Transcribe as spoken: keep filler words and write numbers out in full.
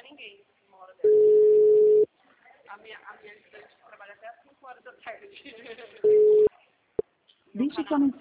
ninguém uma hora dessa. A minha, a minha estudante trabalha até às cinco horas da tarde. Deixe